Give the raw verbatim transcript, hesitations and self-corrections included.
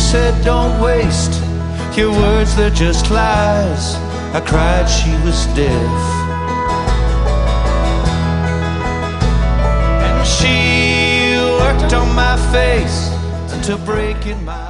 said, don't waste your words, they're just lies. I cried, she was deaf. And she worked on my face until breaking my